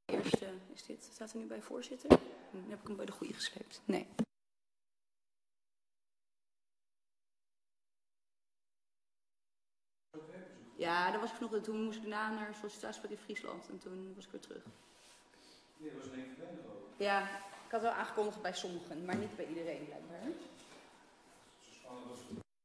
Eerste is dit. Staat er nu bij voorzitter? Dan heb ik hem bij de goede gesleept. Nee. Ja, daar was ik nog. Toen moest ik daarna naar sollicitatiegesprek in Friesland. En toen was ik weer terug. Nee, dat was een evenement ook. Ja, ik had wel aangekondigd bij sommigen, maar niet bij iedereen blijkbaar. Zo spannend was het.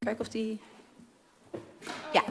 Kijken of die... Ja.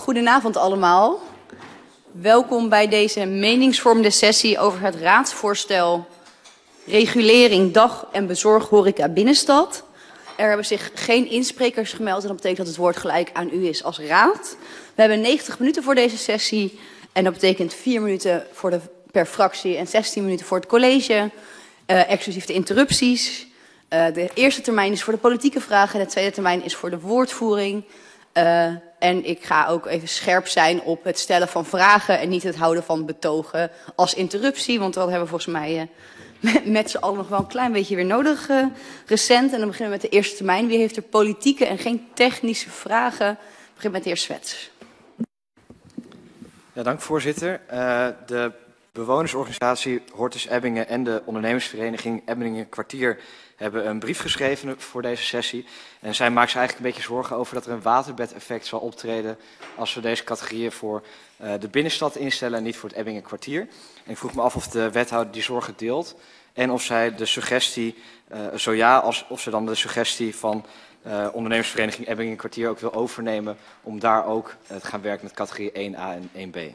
Goedenavond allemaal. Welkom bij deze meningsvormende sessie over het raadsvoorstel regulering dag- en bezorghoreca binnenstad. Er hebben zich geen insprekers gemeld en dat betekent dat het woord gelijk aan u is als raad. We hebben 90 minuten voor deze sessie en dat betekent 4 minuten per fractie en 16 minuten voor het college, exclusief de interrupties. De eerste termijn is voor de politieke vragen en de tweede termijn is voor de woordvoering. En ik ga ook even scherp zijn op het stellen van vragen en niet het houden van betogen als interruptie. Want dat hebben we volgens mij met z'n allen nog wel een klein beetje weer nodig recent. En dan beginnen we met de eerste termijn. Wie heeft er politieke en geen technische vragen? Begin met de heer Swets. Ja, dank voorzitter. De bewonersorganisatie Hortus Ebbingen en de ondernemersvereniging Ebbingen Kwartier hebben een brief geschreven voor deze sessie. En zij maakt zich eigenlijk een beetje zorgen over dat er een waterbedeffect zal optreden als we deze categorieën voor de binnenstad instellen en niet voor het Ebbingen Kwartier. En ik vroeg me af of de wethouder die zorgen deelt en of zij de suggestie, zo ja, of ze dan de suggestie van ondernemersvereniging Ebbingen Kwartier ook wil overnemen om daar ook te gaan werken met categorie 1A en 1B.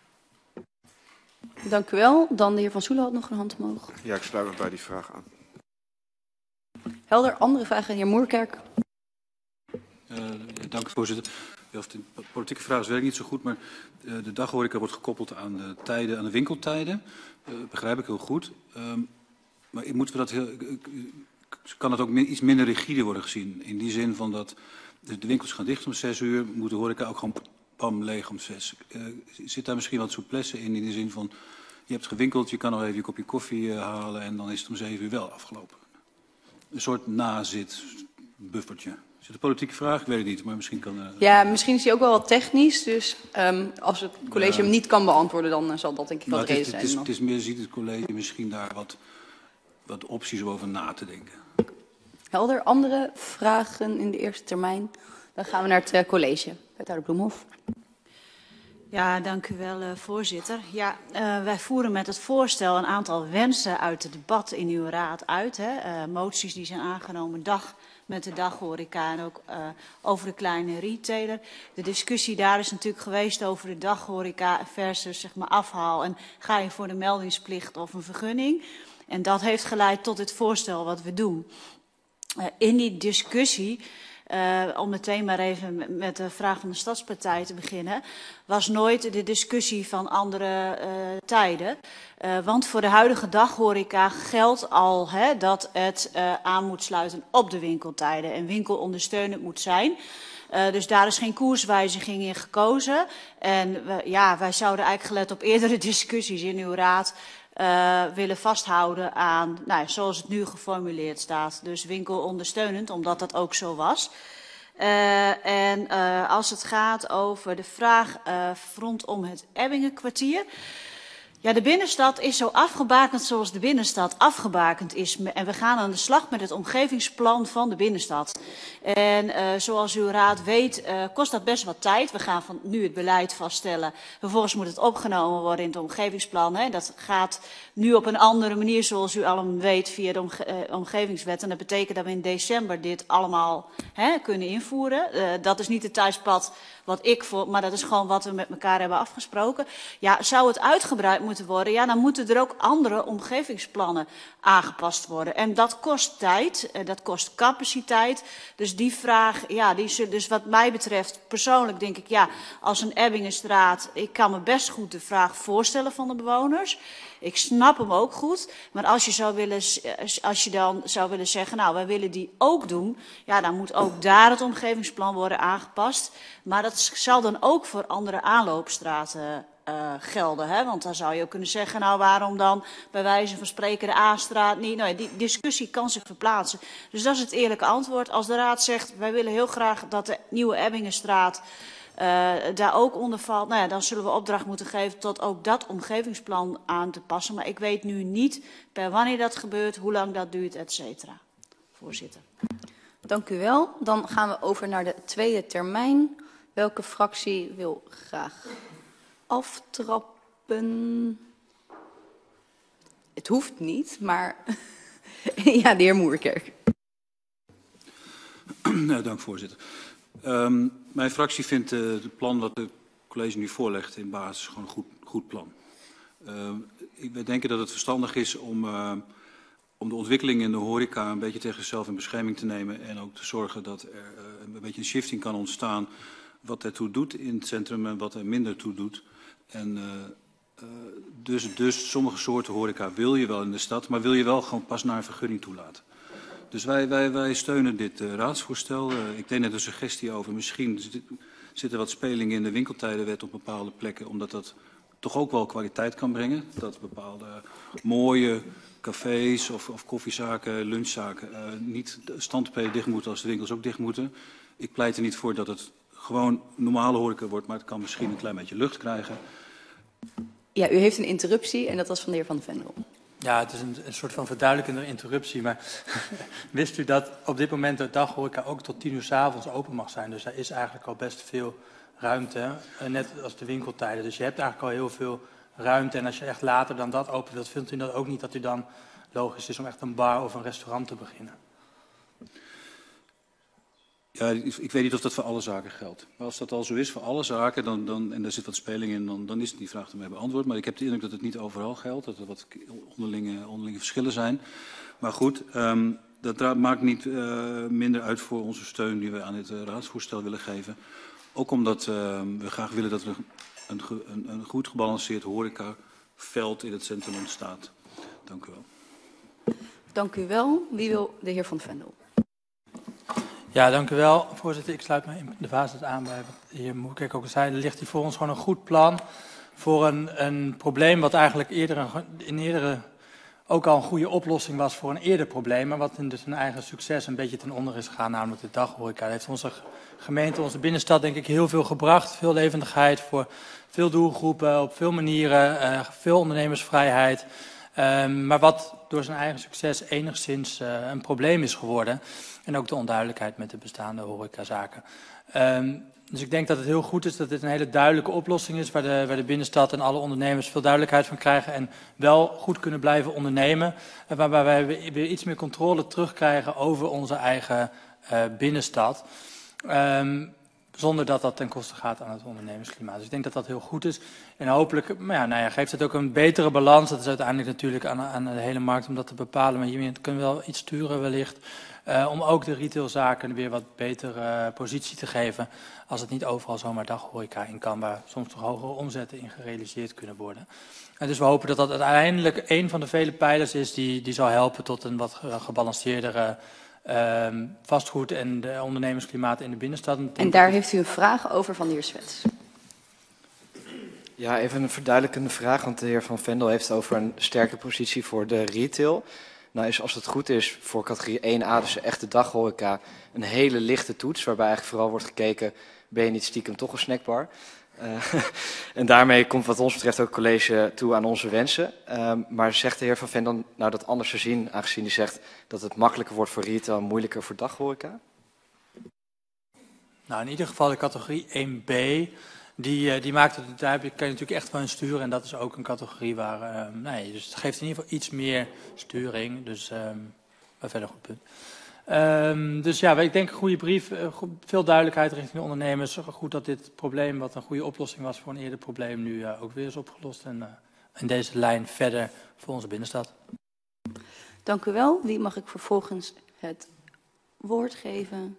Dank u wel. Dan de heer Van Soelen had nog een hand omhoog. Ja, ik sluit me bij die vraag aan. Helder. Andere vragen, heer Moerkerk. Dank u, voorzitter. Ja, of de politieke vraag is, weet ik niet zo goed, maar de daghoreca wordt gekoppeld aan de tijden, aan de winkeltijden. Begrijp ik heel goed. Maar moeten we dat kan het ook iets minder rigide worden gezien? In die zin van dat de winkels gaan dicht om 6 uur, moet de horeca ook gewoon pam leeg om 6. Zit daar misschien wat souplesse in de zin van, je hebt gewinkeld, je kan nog even je kopje koffie halen en dan is het om 7 uur wel afgelopen. Een soort nazit-buffertje. Is het een politieke vraag? Ik weet het niet, maar misschien kan... Ja, misschien is die ook wel wat technisch. Dus als het college hem niet kan beantwoorden, dan zal dat denk ik wel de reden zijn. Het is meer, ziet het college misschien daar wat opties om over na te denken. Helder. Andere vragen in de eerste termijn? Dan gaan we naar het college. Wethouder Bloemhof. Ja, dank u wel, voorzitter. Ja, wij voeren met het voorstel een aantal wensen uit het debat in uw raad uit. Hè. Moties die zijn aangenomen met de daghoreca en ook over de kleine retailer. De discussie daar is natuurlijk geweest over de daghoreca versus zeg maar afhaal en ga je voor de meldingsplicht of een vergunning. En dat heeft geleid tot dit voorstel wat we doen. In die discussie, om meteen maar even met de vraag van de Stadspartij te beginnen, was nooit de discussie van andere tijden. Want voor de huidige daghoreca geldt al dat het aan moet sluiten op de winkeltijden en winkelondersteunend moet zijn. Dus daar is geen koerswijziging in gekozen. En wij zouden eigenlijk gelet op eerdere discussies in uw raad willen vasthouden aan, zoals het nu geformuleerd staat. Dus winkelondersteunend, omdat dat ook zo was. En als het gaat over de vraag rondom het Ebbingen Kwartier. Ja, de binnenstad is zo afgebakend zoals de binnenstad afgebakend is. En we gaan aan de slag met het omgevingsplan van de binnenstad. En zoals uw raad weet kost dat best wat tijd. We gaan van nu het beleid vaststellen. Vervolgens moet het opgenomen worden in het omgevingsplan. Hè. Dat gaat nu op een andere manier, zoals u allemaal weet, via de omgevingswet. En dat betekent dat we in december dit allemaal kunnen invoeren. Dat is niet het thuispad wat ik voor, maar dat is gewoon wat we met elkaar hebben afgesproken. Ja, zou het uitgebreid moeten worden, ja, dan moeten er ook andere omgevingsplannen aangepast worden. En dat kost tijd, dat kost capaciteit. Dus die vraag, ja, dus wat mij betreft, persoonlijk denk ik, ja, als een Ebbingenstraat, ik kan me best goed de vraag voorstellen van de bewoners. Ik snap hem ook goed, maar als je dan zou willen zeggen, nou, wij willen die ook doen, ja, dan moet ook daar het omgevingsplan worden aangepast. Maar dat zal dan ook voor andere aanloopstraten gelden. Hè? Want dan zou je ook kunnen zeggen, nou, waarom dan bij wijze van spreken de A-straat niet? Nou ja, die discussie kan zich verplaatsen. Dus dat is het eerlijke antwoord. Als de raad zegt, wij willen heel graag dat de nieuwe Ebbingenstraat daar ook onder valt, nou ja, dan zullen we opdracht moeten geven tot ook dat omgevingsplan aan te passen. Maar ik weet nu niet per wanneer dat gebeurt, hoe lang dat duurt, et cetera. Voorzitter. Dank u wel. Dan gaan we over naar de tweede termijn. Welke fractie wil graag aftrappen? Het hoeft niet, maar ja, de heer Moerkerk. Dank voorzitter. Mijn fractie vindt het plan wat de college nu voorlegt in basis gewoon een goed plan. Wij denken dat het verstandig is om de ontwikkeling in de horeca een beetje tegen zichzelf in bescherming te nemen en ook te zorgen dat er een beetje een shifting kan ontstaan wat ertoe doet in het centrum en wat er minder toe doet. En dus sommige soorten horeca wil je wel in de stad, maar wil je wel gewoon pas naar een vergunning toelaten. Dus wij steunen dit raadsvoorstel. Ik deed net een suggestie over, misschien zit er wat speling in de winkeltijdenwet op bepaalde plekken, omdat dat toch ook wel kwaliteit kan brengen. Dat bepaalde mooie cafés of koffiezaken, lunchzaken niet standpeden dicht moeten als de winkels ook dicht moeten. Ik pleit er niet voor dat het gewoon normale horeca wordt, maar het kan misschien een klein beetje lucht krijgen. Ja, u heeft een interruptie en dat was van de heer Van de Vendel. Ja, het is een soort van verduidelijkende interruptie, maar wist u dat op dit moment de daghoreca ook tot 10 uur 's avonds open mag zijn? Dus daar is eigenlijk al best veel ruimte, net als de winkeltijden. Dus je hebt eigenlijk al heel veel ruimte en als je echt later dan dat open wilt, vindt u dat ook niet dat u dan logisch is om echt een bar of een restaurant te beginnen? Ja, ik weet niet of dat voor alle zaken geldt. Maar als dat al zo is voor alle zaken, en er zit wat speling in, dan is die vraag ermee beantwoord. Maar ik heb de indruk dat het niet overal geldt, dat er wat onderlinge verschillen zijn. Maar goed, dat maakt niet minder uit voor onze steun die we aan dit raadsvoorstel willen geven. Ook omdat we graag willen dat er een goed gebalanceerd horecaveld in het centrum ontstaat. Dank u wel. Dank u wel. Wie wil? De heer Van de Vendel. Ja, dank u wel, voorzitter. Ik sluit me in de basis aan bij wat de heer Moerkerk ook zei. Er ligt hier voor ons gewoon een goed plan voor een probleem wat eigenlijk in eerdere ook al een goede oplossing was voor een eerder probleem, maar wat in dus een eigen succes een beetje ten onder is gegaan, namelijk de daghoreca. Dat heeft onze gemeente, onze binnenstad denk ik heel veel gebracht. Veel levendigheid voor veel doelgroepen, op veel manieren, veel ondernemersvrijheid. Maar wat door zijn eigen succes enigszins een probleem is geworden. En ook de onduidelijkheid met de bestaande horecazaken. Dus ik denk dat het heel goed is dat dit een hele duidelijke oplossing is, waar de binnenstad en alle ondernemers veel duidelijkheid van krijgen en wel goed kunnen blijven ondernemen. En waarbij wij weer iets meer controle terugkrijgen over onze eigen binnenstad. Zonder dat dat ten koste gaat aan het ondernemersklimaat. Dus ik denk dat dat heel goed is. En hopelijk geeft het ook een betere balans. Dat is uiteindelijk natuurlijk aan de hele markt om dat te bepalen. Maar hiermee kunnen we wel iets sturen wellicht. Om ook de retailzaken weer wat betere positie te geven. Als het niet overal zomaar daghoreca in kan. Waar soms toch hogere omzetten in gerealiseerd kunnen worden. En dus we hopen dat dat uiteindelijk een van de vele pijlers is die zal helpen tot een wat gebalanceerdere vastgoed en de ondernemersklimaat in de binnenstad. En daar heeft u een vraag over van de heer Swets. Ja, even een verduidelijkende vraag, want de heer Van Vendel heeft het over een sterke positie voor de retail. Nou is, als het goed is, voor categorie 1A, dus echte daghoreca, een hele lichte toets, waarbij eigenlijk vooral wordt gekeken, ben je niet stiekem toch een snackbar? En daarmee komt wat ons betreft ook het college toe aan onze wensen. Maar zegt de heer Van Vendel nou dat anders te zien, aangezien hij zegt dat het makkelijker wordt voor retail en moeilijker voor daghoreca? Nou, in ieder geval de categorie 1B, die maakt het, daar kan je natuurlijk echt wel in sturen. En dat is ook een categorie waar, dus het geeft in ieder geval iets meer sturing. Dus, maar verder goed punt. Dus ja, ik denk een goede brief, veel duidelijkheid richting de ondernemers. Goed dat dit probleem, wat een goede oplossing was voor een eerder probleem, nu ook weer is opgelost. En in deze lijn verder voor onze binnenstad. Dank u wel. Wie mag ik vervolgens het woord geven?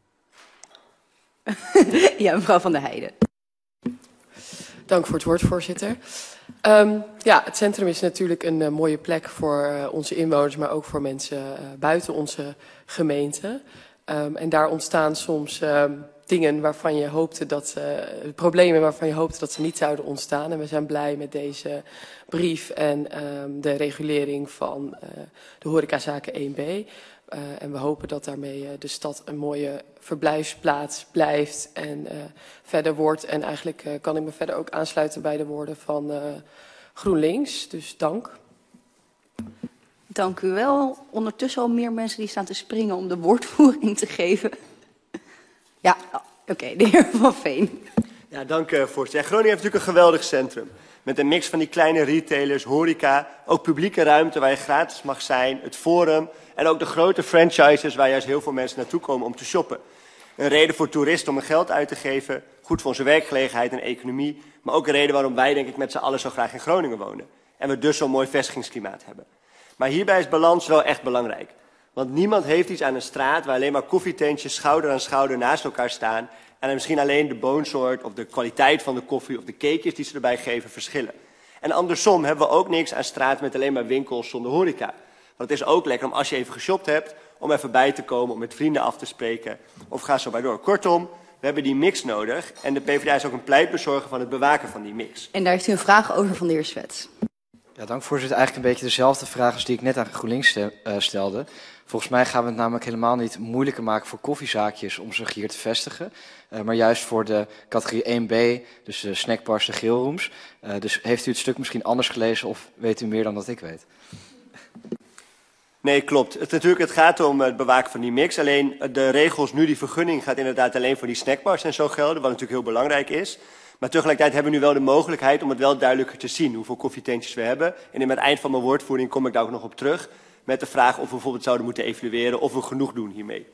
Ja, mevrouw Van der Heijden. Dank voor het woord, voorzitter. Het centrum is natuurlijk een mooie plek voor onze inwoners, maar ook voor mensen buiten onze gemeente. En daar ontstaan soms dingen waarvan je hoopte problemen waarvan je hoopte dat ze niet zouden ontstaan. En we zijn blij met deze brief en de regulering van de horecazaken 1B. En we hopen dat daarmee de stad een mooie verblijfsplaats blijft en verder wordt. En eigenlijk kan ik me verder ook aansluiten bij de woorden van GroenLinks. Dus dank. Dank u wel. Ondertussen al meer mensen die staan te springen om de woordvoering te geven. Ja, oké, de heer Van Veen. Ja, dank voorzitter. Ja, Groningen heeft natuurlijk een geweldig centrum. Met een mix van die kleine retailers, horeca, ook publieke ruimte waar je gratis mag zijn, het forum en ook de grote franchises waar juist heel veel mensen naartoe komen om te shoppen. Een reden voor toeristen om hun geld uit te geven, goed voor onze werkgelegenheid en economie, maar ook een reden waarom wij denk ik met z'n allen zo graag in Groningen wonen. En we dus zo'n mooi vestigingsklimaat hebben. Maar hierbij is balans wel echt belangrijk. Want niemand heeft iets aan een straat waar alleen maar koffietentjes schouder aan schouder naast elkaar staan en misschien alleen de boonsoort of de kwaliteit van de koffie of de cakejes die ze erbij geven verschillen. En andersom hebben we ook niks aan straat met alleen maar winkels zonder horeca. Want het is ook lekker om als je even geshopt hebt, om even bij te komen, om met vrienden af te spreken. Of ga zo maar door. Kortom, we hebben die mix nodig. En de PvdA is ook een pleitbezorger van het bewaken van die mix. En daar heeft u een vraag over van de heer Swets. Ja, dank voorzitter. Eigenlijk een beetje dezelfde vraag als die ik net aan GroenLinks stelde. Volgens mij gaan we het namelijk helemaal niet moeilijker maken voor koffiezaakjes om zich hier te vestigen. Maar juist voor de categorie 1B, dus de snackbars, de grillrooms. Dus heeft u het stuk misschien anders gelezen of weet u meer dan dat ik weet? Nee, klopt. Het gaat om het bewaken van die mix. Alleen de regels nu, die vergunning gaat inderdaad alleen voor die snackbars en zo gelden, wat natuurlijk heel belangrijk is. Maar tegelijkertijd hebben we nu wel de mogelijkheid om het wel duidelijker te zien hoeveel koffietentjes we hebben. En in het eind van mijn woordvoering kom ik daar ook nog op terug met de vraag of we bijvoorbeeld zouden moeten evalueren of we genoeg doen hiermee.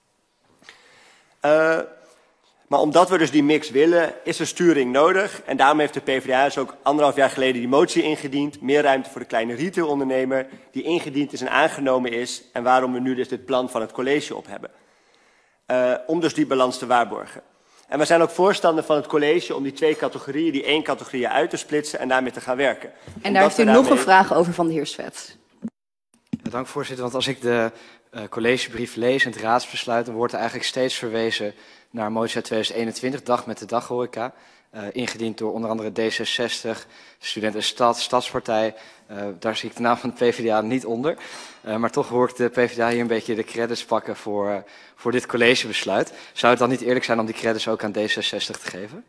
Maar omdat we dus die mix willen, is er sturing nodig. En daarom heeft de PvdA dus ook 1,5 jaar geleden die motie ingediend. Meer ruimte voor de kleine retailondernemer, die ingediend is en aangenomen is. En waarom we nu dus dit plan van het college op hebben. Om dus die balans te waarborgen. En we zijn ook voorstander van het college om die 2 categorieën, die 1 categorie uit te splitsen en daarmee te gaan werken. En daar heeft u nog een vraag over van de heer Swets. Ja, dank voorzitter, want als ik de collegebrief lees en het raadsbesluit, dan wordt er eigenlijk steeds verwezen naar motie uit 2021, Dag met de Daghoreca. Ingediend door onder andere D66, Student en Stad, Stadspartij. Daar zie ik de naam van de PvdA niet onder. Maar toch hoor ik de PvdA hier een beetje de credits pakken voor dit collegebesluit. Zou het dan niet eerlijk zijn om die credits ook aan D66 te geven?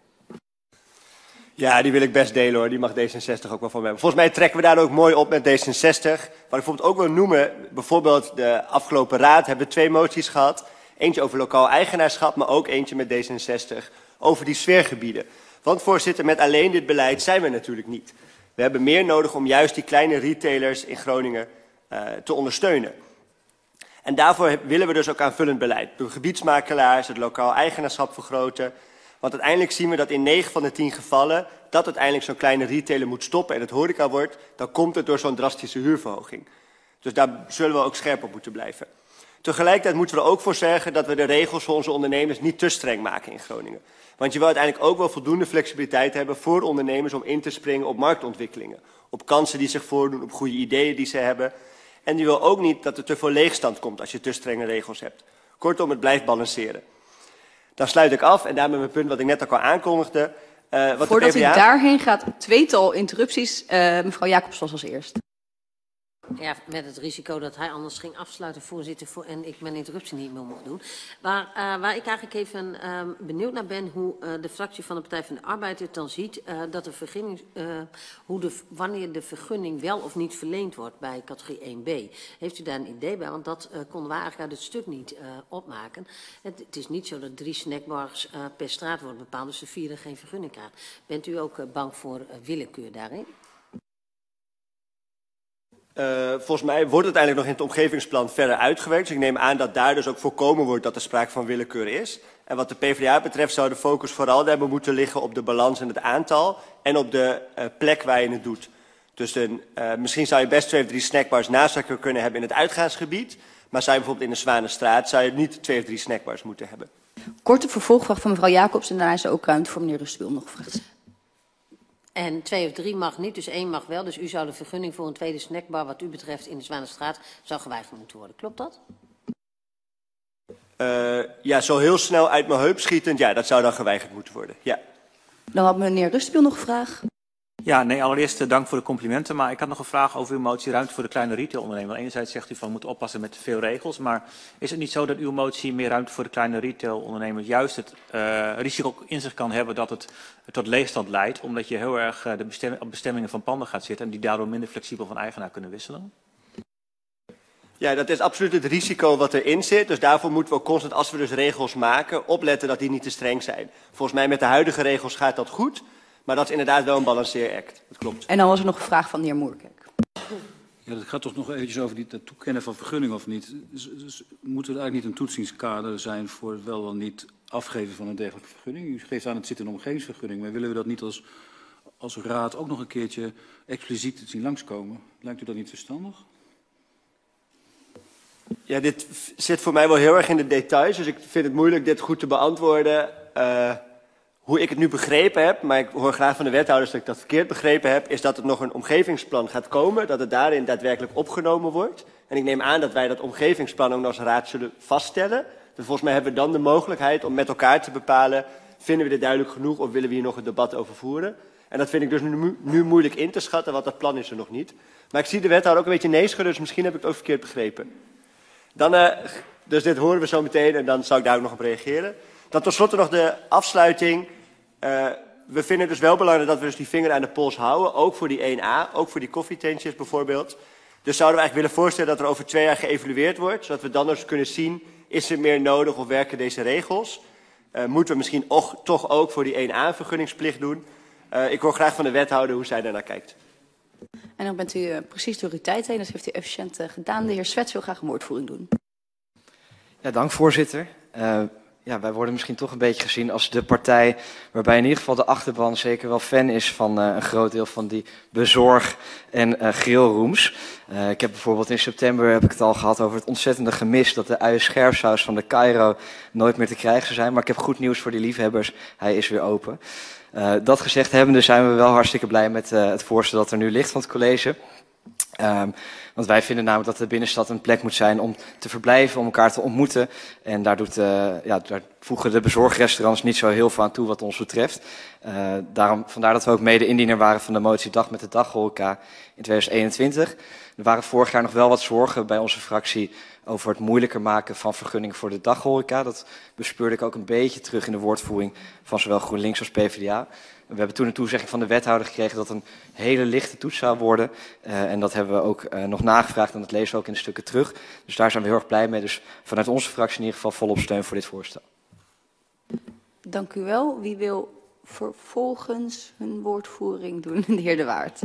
Ja, die wil ik best delen hoor. Die mag D66 ook wel van me hebben. Volgens mij trekken we daar ook mooi op met D66. Wat ik bijvoorbeeld ook wil noemen, bijvoorbeeld de afgelopen raad hebben we 2 moties gehad. Eentje over lokaal eigenaarschap, maar ook eentje met D66 over die sfeergebieden. Want voorzitter, met alleen dit beleid zijn we natuurlijk niet. We hebben meer nodig om juist die kleine retailers in Groningen te ondersteunen. En daarvoor willen we dus ook aanvullend beleid. De gebiedsmakelaars, het lokaal eigenaarschap vergroten. Want uiteindelijk zien we dat in 9 van de 10 gevallen dat uiteindelijk zo'n kleine retailer moet stoppen en het horeca wordt, dan komt het door zo'n drastische huurverhoging. Dus daar zullen we ook scherp op moeten blijven. Tegelijkertijd moeten we er ook voor zorgen dat we de regels voor onze ondernemers niet te streng maken in Groningen. Want je wil uiteindelijk ook wel voldoende flexibiliteit hebben voor ondernemers om in te springen op marktontwikkelingen. Op kansen die zich voordoen, op goede ideeën die ze hebben. En je wil ook niet dat er te veel leegstand komt als je te strenge regels hebt. Kortom, het blijft balanceren. Dan sluit ik af en daarmee mijn punt wat ik net ook al aankondigde. Voordat u daarheen gaat, 2-tal interrupties. Mevrouw Jacobs was als eerst. Ja, met het risico dat hij anders ging afsluiten, voorzitter, en ik mijn interruptie niet meer mocht doen. Maar waar ik eigenlijk even benieuwd naar ben, hoe de fractie van de Partij van de Arbeid het dan ziet, dat de vergunning, wanneer de vergunning wel of niet verleend wordt bij categorie 1B. Heeft u daar een idee bij? Want dat konden we eigenlijk uit het stuk niet opmaken. Het is niet zo dat 3 snackbars per straat wordt bepaald, dus de 4 geen vergunning krijgen. Bent u ook bang voor willekeur daarin? Volgens mij wordt het uiteindelijk nog in het omgevingsplan verder uitgewerkt. Dus ik neem aan dat daar dus ook voorkomen wordt dat er sprake van willekeur is. En wat de PvdA betreft zou de focus vooral hebben moeten liggen op de balans en het aantal en op de plek waar je het doet. Dus misschien zou je best 2 of 3 snackbars naast elkaar kunnen hebben in het uitgaansgebied. Maar zou je bijvoorbeeld in de Zwanenstraat zou je niet 2 of 3 snackbars moeten hebben. Korte vervolgvraag van mevrouw Jacobs en daarna is er ook ruimte voor meneer Rustwiel nog gevraagd. En 2 of 3 mag niet, dus 1 mag wel. Dus u zou de vergunning voor een tweede snackbar, wat u betreft, in de Zwanenstraat, zou geweigerd moeten worden. Klopt dat? Ja, zo heel snel uit mijn heup schietend, ja, dat zou dan geweigerd moeten worden. Ja. Dan had meneer Rustwiel nog een vraag. Ja, nee, allereerst dank voor de complimenten. Maar ik had nog een vraag over uw motie ruimte voor de kleine retailondernemer. Enerzijds zegt u van we moeten oppassen met te veel regels. Maar is het niet zo dat uw motie meer ruimte voor de kleine retailondernemer juist het risico in zich kan hebben dat het tot leegstand leidt? Omdat je heel erg op bestemmingen van panden gaat zitten en die daardoor minder flexibel van eigenaar kunnen wisselen? Ja, dat is absoluut het risico wat erin zit. Dus daarvoor moeten we ook constant, als we dus regels maken, opletten dat die niet te streng zijn. Volgens mij met de huidige regels gaat dat goed. Maar dat is inderdaad wel een balanceeract. Dat klopt. En dan was er nog een vraag van de heer Moerkerk. Ja, dat gaat toch nog eventjes over het toekennen van vergunning of niet. Dus moet er eigenlijk niet een toetsingskader zijn voor het wel of niet afgeven van een dergelijke vergunning? U geeft aan het zit in een omgevingsvergunning, maar willen we dat niet als raad ook nog een keertje expliciet zien langskomen? Lijkt u dat niet verstandig? Ja, dit zit voor mij wel heel erg in de details, dus ik vind het moeilijk dit goed te beantwoorden. Hoe ik het nu begrepen heb, maar ik hoor graag van de wethouders dat ik dat verkeerd begrepen heb, is dat er nog een omgevingsplan gaat komen, dat het daarin daadwerkelijk opgenomen wordt. En ik neem aan dat wij dat omgevingsplan ook nog als raad zullen vaststellen. Dus volgens mij hebben we dan de mogelijkheid om met elkaar te bepalen, vinden we dit duidelijk genoeg of willen we hier nog een debat over voeren? En dat vind ik dus nu moeilijk in te schatten, want dat plan is er nog niet. Maar ik zie de wethouder ook een beetje nee schudden, dus misschien heb ik het ook verkeerd begrepen. Dus dit horen we zo meteen en dan zal ik daar ook nog op reageren. Dan tenslotte nog de afsluiting. We vinden het dus wel belangrijk dat we dus die vinger aan de pols houden. Ook voor die 1A, ook voor die koffietentjes bijvoorbeeld. Dus zouden we eigenlijk willen voorstellen dat er over 2 jaar geëvalueerd wordt. Zodat we dan dus kunnen zien, is er meer nodig of werken deze regels? Moeten we misschien toch ook voor die 1A vergunningsplicht doen? Ik hoor graag van de wethouder hoe zij daarnaar kijkt. En dan bent u precies door uw tijd heen, dus heeft u efficiënt gedaan. De heer Swets wil graag een woordvoering doen. Ja, dank voorzitter. Ja, wij worden misschien toch een beetje gezien als de partij waarbij in ieder geval de achterban zeker wel fan is van een groot deel van die bezorg- en grillrooms. Ik heb bijvoorbeeld in september heb ik het al gehad over het ontzettende gemis dat de uienscherpsaus van de Cairo nooit meer te krijgen zou zijn. Maar ik heb goed nieuws voor die liefhebbers, hij is weer open. Dat gezegd hebbende zijn we wel hartstikke blij met het voorstel dat er nu ligt van het college. Want wij vinden namelijk dat de binnenstad een plek moet zijn om te verblijven, om elkaar te ontmoeten. En daar voegen de bezorgrestaurants niet zo heel veel aan toe wat ons betreft. Vandaar dat we ook mede indiener waren van de motie Dag met de Daghoreca in 2021. Er waren vorig jaar nog wel wat zorgen bij onze fractie over het moeilijker maken van vergunningen voor de daghoreca. Dat bespeurde ik ook een beetje terug in de woordvoering van zowel GroenLinks als PvdA. We hebben toen een toezegging van de wethouder gekregen dat een hele lichte toets zou worden. En dat hebben we ook nog nagevraagd en dat lezen we ook in de stukken terug. Dus daar zijn we heel erg blij mee. Dus vanuit onze fractie in ieder geval volop steun voor dit voorstel. Dank u wel. Wie wil vervolgens een woordvoering doen? De heer De Waard.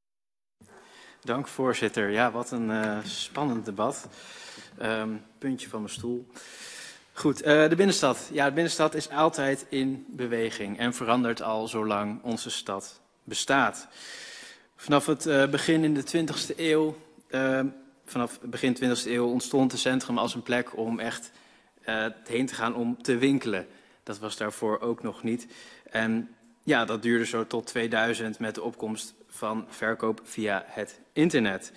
Dank voorzitter. Ja, wat een spannend debat. Puntje van mijn stoel. Goed, de binnenstad. Ja, de binnenstad is altijd in beweging en verandert al zolang onze stad bestaat. Vanaf het begin in de 20e eeuw, vanaf begin 20e eeuw ontstond het centrum als een plek om echt heen te gaan om te winkelen. Dat was daarvoor ook nog niet. En ja, dat duurde zo tot 2000 met de opkomst van verkoop via het internet.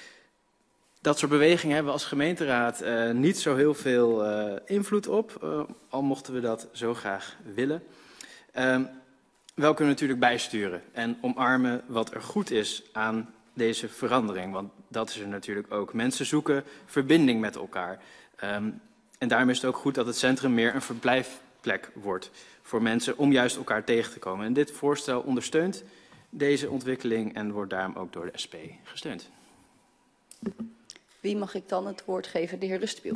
Dat soort bewegingen hebben we als gemeenteraad niet zo heel veel invloed op, al mochten we dat zo graag willen. Wel kunnen we natuurlijk bijsturen en omarmen wat er goed is aan deze verandering, want dat is er natuurlijk ook. Mensen zoeken verbinding met elkaar. En daarom is het ook goed dat het centrum meer een verblijfplek wordt voor mensen om juist elkaar tegen te komen. En dit voorstel ondersteunt deze ontwikkeling en wordt daarom ook door de SP gesteund. Wie mag ik dan het woord geven? De heer Rustenbiel.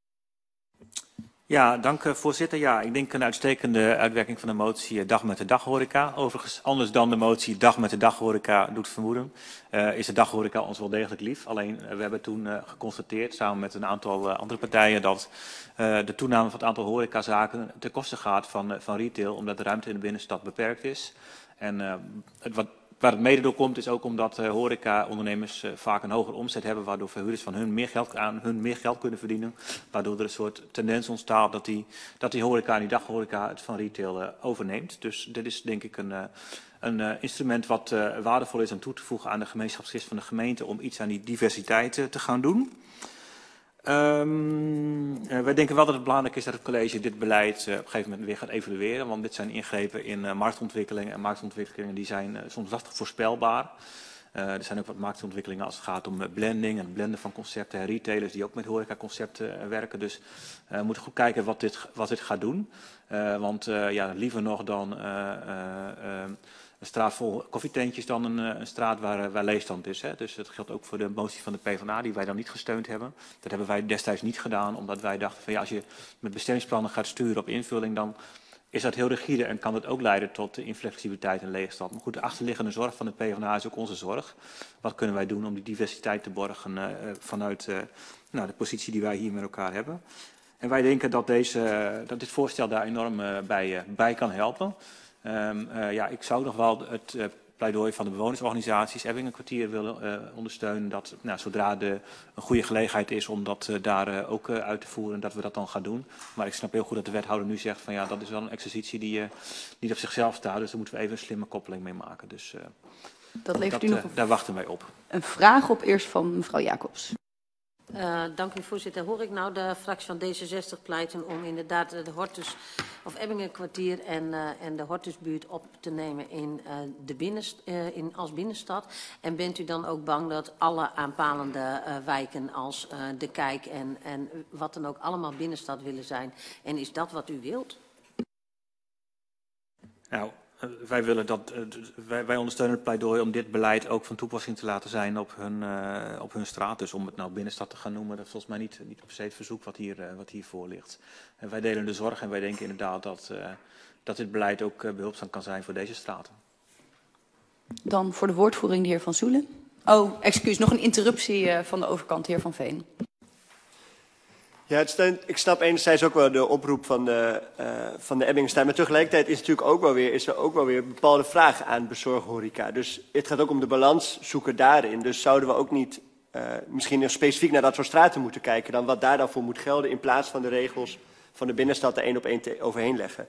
Ja, dank voorzitter. Ja, ik denk een uitstekende uitwerking van de motie Dag met de Daghoreca. Overigens, anders dan de motie Dag met de Daghoreca doet vermoeden, is de daghoreca ons wel degelijk lief. Alleen, we hebben toen geconstateerd, samen met een aantal andere partijen, dat de toename van het aantal horecazaken ten koste gaat van retail, omdat de ruimte in de binnenstad beperkt is. En waar het mede door komt is ook omdat horeca-ondernemers vaak een hogere omzet hebben, waardoor verhuurders van hun meer geld kunnen verdienen. Waardoor er een soort tendens ontstaat dat die horeca en die daghoreca het van retail overneemt. Dus dit is denk ik een instrument wat waardevol is om toe te voegen aan de gemeenschapsgist van de gemeente om iets aan die diversiteit te gaan doen. Wij denken wel dat het belangrijk is dat het college dit beleid op een gegeven moment weer gaat evalueren. Want dit zijn ingrepen in marktontwikkelingen. En marktontwikkelingen die zijn soms lastig voorspelbaar. Er zijn ook wat marktontwikkelingen als het gaat om blending en blenden van concepten en retailers die ook met horecaconcepten werken. Dus we moeten goed kijken wat dit gaat doen. Want ja, liever nog dan een straat vol koffietentjes dan een straat waar leegstand is. Hè. Dus dat geldt ook voor de motie van de PvdA die wij dan niet gesteund hebben. Dat hebben wij destijds niet gedaan, omdat wij dachten van ja, als je met bestemmingsplannen gaat sturen op invulling, dan is dat heel rigide en kan dat ook leiden tot inflexibiliteit en leegstand. Maar goed, de achterliggende zorg van de PvdA is ook onze zorg. Wat kunnen wij doen om die diversiteit te borgen vanuit de positie die wij hier met elkaar hebben. En wij denken dat dit voorstel daar enorm bij kan helpen. Ik zou nog wel het pleidooi van de bewonersorganisaties Ebbingenkwartier willen ondersteunen. Dat zodra er een goede gelegenheid is om dat daar ook uit te voeren, dat we dat dan gaan doen. Maar ik snap heel goed dat de wethouder nu zegt van dat is wel een exercitie die niet op zichzelf staat. Dus daar moeten we even een slimme koppeling mee maken. Dus daar wachten wij op. Een vraag op eerst van mevrouw Jacobs. Dank u, voorzitter. Hoor ik nou de fractie van D66 pleiten om inderdaad de Hortus of Ebbingenkwartier en de Hortusbuurt op te nemen als binnenstad? En bent u dan ook bang dat alle aanpalende wijken als De Kijk en wat dan ook allemaal binnenstad willen zijn? En is dat wat u wilt? Nou, wij ondersteunen het pleidooi om dit beleid ook van toepassing te laten zijn op hun straat. Dus om het nou binnenstad te gaan noemen, dat is volgens mij niet per se het verzoek wat hier voor ligt. En wij delen de zorg en wij denken inderdaad dat dit beleid ook behulpzaam kan zijn voor deze straten. Dan voor de woordvoering de heer Van Soelen. Oh, excuus, nog een interruptie van de overkant, de heer Van Veen. Ja, ik snap enerzijds ook wel de oproep van de Ebbingenstein. Maar tegelijkertijd is er ook wel weer een bepaalde vraag aan bezorghoreca. Dus het gaat ook om de balans zoeken daarin. Dus zouden we ook niet misschien nog specifiek naar dat soort straten moeten kijken dan wat daar dan voor moet gelden in plaats van de regels van de binnenstad er 1 op 1 overheen leggen?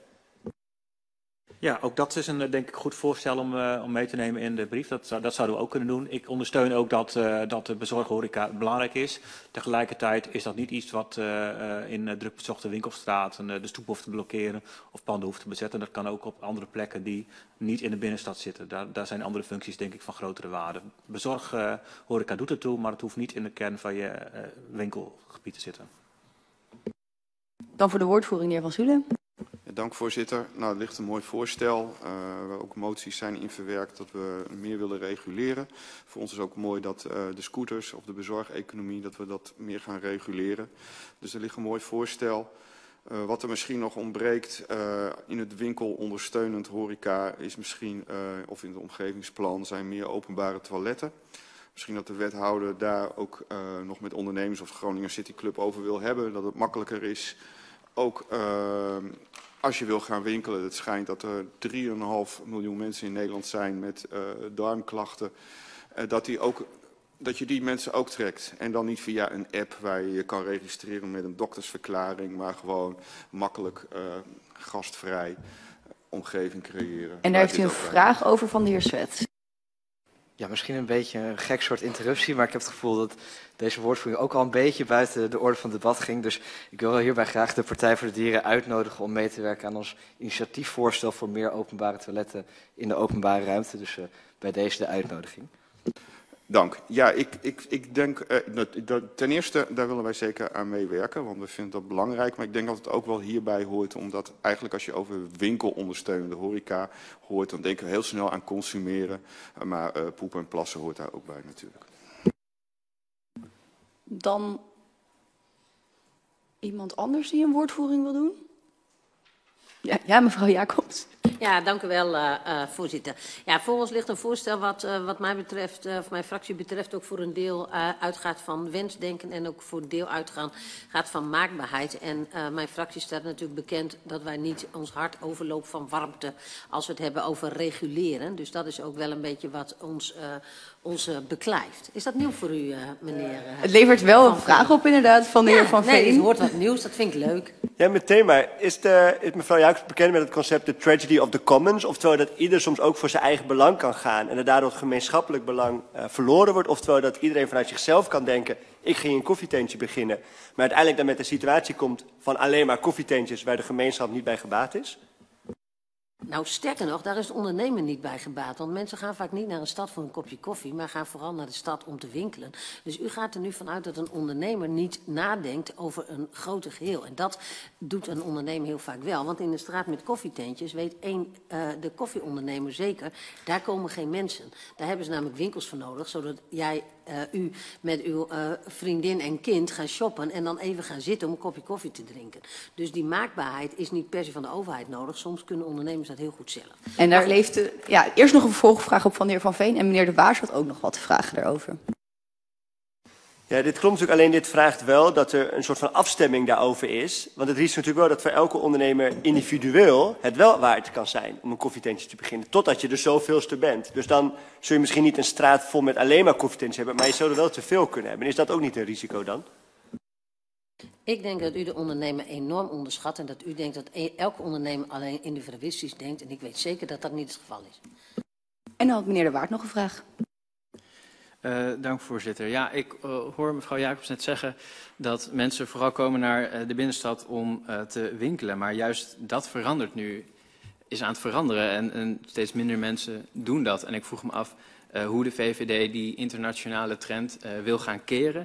Ja, ook dat is een denk ik goed voorstel om mee te nemen in de brief. Dat zouden we ook kunnen doen. Ik ondersteun ook dat de bezorghoreca belangrijk is. Tegelijkertijd is dat niet iets wat in drukbezochte winkelstraten de stoep hoeft te blokkeren of panden hoeft te bezetten. Dat kan ook op andere plekken die niet in de binnenstad zitten. Daar zijn andere functies denk ik van grotere waarde. Bezorghoreca doet ertoe, maar het hoeft niet in de kern van je winkelgebied te zitten. Dan voor de woordvoering de heer Van Soelen. Ja, dank voorzitter. Nou, er ligt een mooi voorstel waar ook moties zijn in verwerkt dat we meer willen reguleren. Voor ons is ook mooi dat de scooters of de bezorgeconomie, dat we dat meer gaan reguleren. Dus er ligt een mooi voorstel. Wat er misschien nog ontbreekt in het winkelondersteunend horeca is misschien, of in het omgevingsplan, zijn meer openbare toiletten. Misschien dat de wethouder daar ook nog met ondernemers of Groninger City Club over wil hebben. Dat het makkelijker is. Ook als je wil gaan winkelen, het schijnt dat er 3,5 miljoen mensen in Nederland zijn met darmklachten. Dat je die mensen ook trekt. En dan niet via een app waar je je kan registreren met een doktersverklaring, maar gewoon makkelijk gastvrij omgeving creëren. En daar heeft u een vraag over van de heer Swet. Ja, misschien een beetje een gek soort interruptie, maar ik heb het gevoel dat deze woordvoering ook al een beetje buiten de orde van het debat ging. Dus ik wil hierbij graag de Partij voor de Dieren uitnodigen om mee te werken aan ons initiatiefvoorstel voor meer openbare toiletten in de openbare ruimte. Dus bij deze de uitnodiging. Dank. Ja, ik denk, ten eerste, daar willen wij zeker aan meewerken, want we vinden dat belangrijk. Maar ik denk dat het ook wel hierbij hoort, omdat eigenlijk als je over winkelondersteunende horeca hoort, dan denken we heel snel aan consumeren. Maar poepen en plassen hoort daar ook bij natuurlijk. Dan iemand anders die een woordvoering wil doen? Ja, mevrouw Jacobs. Ja, dank u wel, voorzitter. Ja, voor ons ligt een voorstel wat mij betreft, of mijn fractie betreft, ook voor een deel uitgaat van wensdenken en ook voor een deel gaat van maakbaarheid. En mijn fractie staat natuurlijk bekend dat wij niet ons hart overlopen van warmte als we het hebben over reguleren. Dus dat is ook wel een beetje wat ons beklijft. Is dat nieuw voor u, meneer? Het levert wel een vraag op inderdaad van de heer Van Veen. Nee, het hoort wat nieuws, dat vind ik leuk. Ja, meteen maar. Is mevrouw Jacobs bekend met het concept de tragedy of the commons? Oftewel dat ieder soms ook voor zijn eigen belang kan gaan en dat daardoor het gemeenschappelijk belang verloren wordt. Oftewel dat iedereen vanuit zichzelf kan denken, ik ging een koffietentje beginnen. Maar uiteindelijk dan met de situatie komt van alleen maar koffietentjes waar de gemeenschap niet bij gebaat is? Nou, sterker nog, daar is de ondernemer niet bij gebaat. Want mensen gaan vaak niet naar een stad voor een kopje koffie, maar gaan vooral naar de stad om te winkelen. Dus u gaat er nu vanuit dat een ondernemer niet nadenkt over een groter geheel. En dat doet een ondernemer heel vaak wel. Want in de straat met koffietentjes weet de koffieondernemer zeker, daar komen geen mensen. Daar hebben ze namelijk winkels voor nodig, zodat u met uw vriendin en kind gaan shoppen en dan even gaan zitten om een kopje koffie te drinken. Dus die maakbaarheid is niet per se van de overheid nodig. Soms kunnen ondernemers dat heel goed zelf. En daar leeft eerst nog een vervolgvraag op van de heer Van Veen. En meneer De Waars had ook nog wat vragen daarover. Ja, dit klopt natuurlijk, alleen dit vraagt wel dat er een soort van afstemming daarover is. Want het risico natuurlijk wel dat voor elke ondernemer individueel het wel waard kan zijn om een koffietentje te beginnen. Totdat je er zoveelste bent. Dus dan zul je misschien niet een straat vol met alleen maar koffietentjes hebben, maar je zou er wel te veel kunnen hebben. Is dat ook niet een risico dan? Ik denk dat u de ondernemer enorm onderschat en dat u denkt dat elke ondernemer alleen individualistisch denkt. En ik weet zeker dat dat niet het geval is. En dan had meneer De Waard nog een vraag. Dank voorzitter. Ja, ik hoor mevrouw Jacobs net zeggen dat mensen vooral komen naar de binnenstad om te winkelen. Maar juist dat verandert nu, is aan het veranderen en steeds minder mensen doen dat. En ik vroeg me af hoe de VVD die internationale trend wil gaan keren.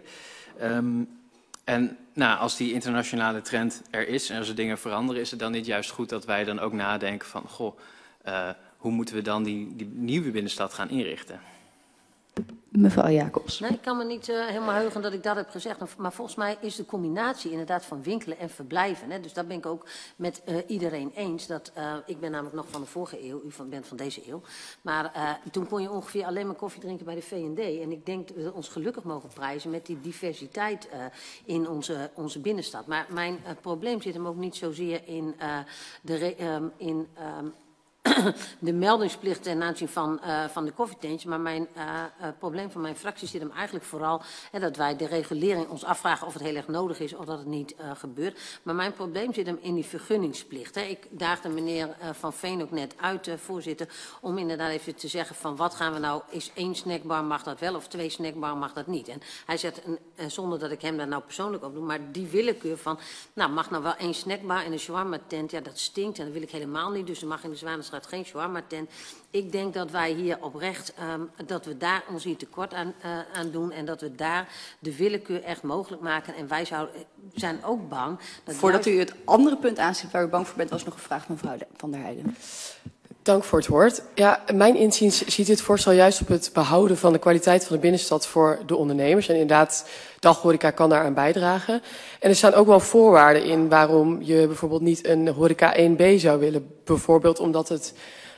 En nou, als die internationale trend er is en als er dingen veranderen, is het dan niet juist goed dat wij dan ook nadenken van, goh, hoe moeten we dan die nieuwe binnenstad gaan inrichten? Mevrouw Jacobs. Nee, ik kan me niet helemaal heugen dat ik dat heb gezegd. Maar volgens mij is de combinatie inderdaad van winkelen en verblijven. Hè, dus daar ben ik ook met iedereen eens. Dat, ik ben namelijk nog van de vorige eeuw, u bent van deze eeuw. Maar toen kon je ongeveer alleen maar koffie drinken bij de V&D. En ik denk dat we ons gelukkig mogen prijzen met die diversiteit in onze binnenstad. Maar mijn probleem zit hem ook niet zozeer in de meldingsplicht ten aanzien van de koffietentjes. Maar mijn probleem van mijn fractie zit hem eigenlijk vooral dat wij de regulering ons afvragen of het heel erg nodig is of dat het niet gebeurt. Maar mijn probleem zit hem in die vergunningsplicht. Hè. Ik daagde meneer Van Veen ook net uit, voorzitter, om inderdaad even te zeggen van wat gaan we nou, is 1 snackbar mag dat wel of 2 snackbar mag dat niet. En hij zegt, zonder dat ik hem daar nou persoonlijk op doe, maar die willekeur van, nou mag nou wel 1 snackbar en een shawarma tent, ja dat stinkt en dat wil ik helemaal niet, dus er mag in de Zwanenstraat geen shawarma tent. Ik denk dat wij hier oprecht, dat we daar ons hier tekort aan doen en dat we daar de willekeur echt mogelijk maken. En wij zijn ook bang. Dat Voordat u het andere punt aanstipt waar u bang voor bent, was nog een vraag van mevrouw Van der Heijden. Dank voor het woord. Ja, mijn inziens ziet dit voorstel juist op het behouden van de kwaliteit van de binnenstad voor de ondernemers. En inderdaad, daghoreca kan daaraan bijdragen. En er staan ook wel voorwaarden in waarom je bijvoorbeeld niet een horeca 1B zou willen. Bijvoorbeeld omdat het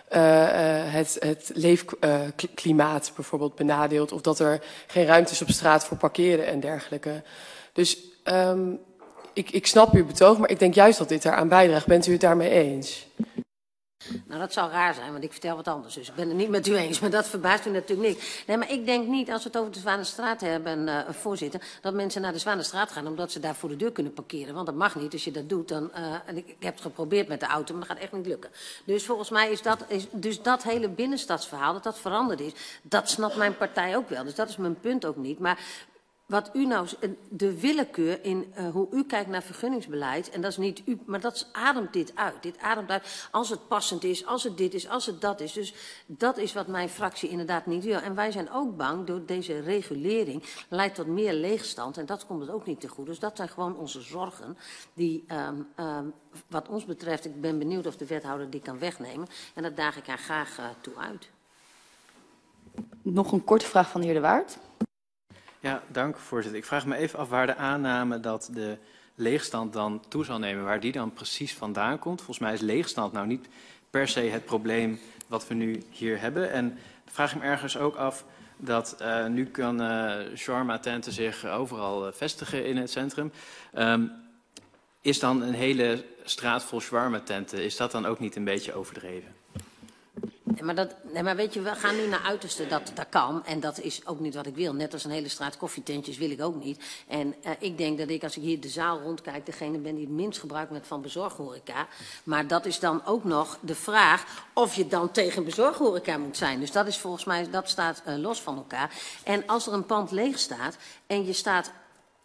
leefklimaat bijvoorbeeld benadeelt. Of dat er geen ruimte is op straat voor parkeren en dergelijke. Dus ik snap uw betoog, maar ik denk juist dat dit daaraan bijdraagt. Bent u het daarmee eens? Nou, dat zou raar zijn, want ik vertel wat anders. Dus ik ben het niet met u eens, maar dat verbaast u natuurlijk niet. Nee, maar ik denk niet, als we het over de Zwanenstraat hebben, voorzitter, dat mensen naar de Zwanenstraat gaan omdat ze daar voor de deur kunnen parkeren. Want dat mag niet. Als je dat doet, dan... en ik heb het geprobeerd met de auto, maar dat gaat echt niet lukken. Dus volgens mij is dat hele binnenstadsverhaal, dat veranderd is, dat snapt mijn partij ook wel. Dus dat is mijn punt ook niet. Maar wat u nou, de willekeur in hoe u kijkt naar vergunningsbeleid, en dat is niet u, maar dat ademt dit uit. Dit ademt uit als het passend is, als het dit is, als het dat is. Dus dat is wat mijn fractie inderdaad niet wil. En wij zijn ook bang door deze regulering leidt tot meer leegstand en dat komt het ook niet te goed. Dus dat zijn gewoon onze zorgen die, wat ons betreft, ik ben benieuwd of de wethouder die kan wegnemen. En dat daag ik haar graag toe uit. Nog een korte vraag van de heer De Waard. Ja, dank voorzitter. Ik vraag me even af waar de aanname dat de leegstand dan toe zal nemen, waar die dan precies vandaan komt. Volgens mij is leegstand nou niet per se het probleem wat we nu hier hebben. En dan vraag ik me ergens ook af dat nu kan shawarma-tenten zich overal vestigen in het centrum. Is dan een hele straat vol shawarma-tenten, is dat dan ook niet een beetje overdreven? Maar weet je, we gaan nu naar uiterste dat kan. En dat is ook niet wat ik wil. Net als een hele straat koffietentjes wil ik ook niet. En ik denk dat ik, als ik hier de zaal rondkijk, degene ben die het minst gebruik maakt van bezorghoreca. Maar dat is dan ook nog de vraag of je dan tegen bezorghoreca moet zijn. Dus dat is volgens mij, dat staat los van elkaar. En als er een pand leeg staat en je staat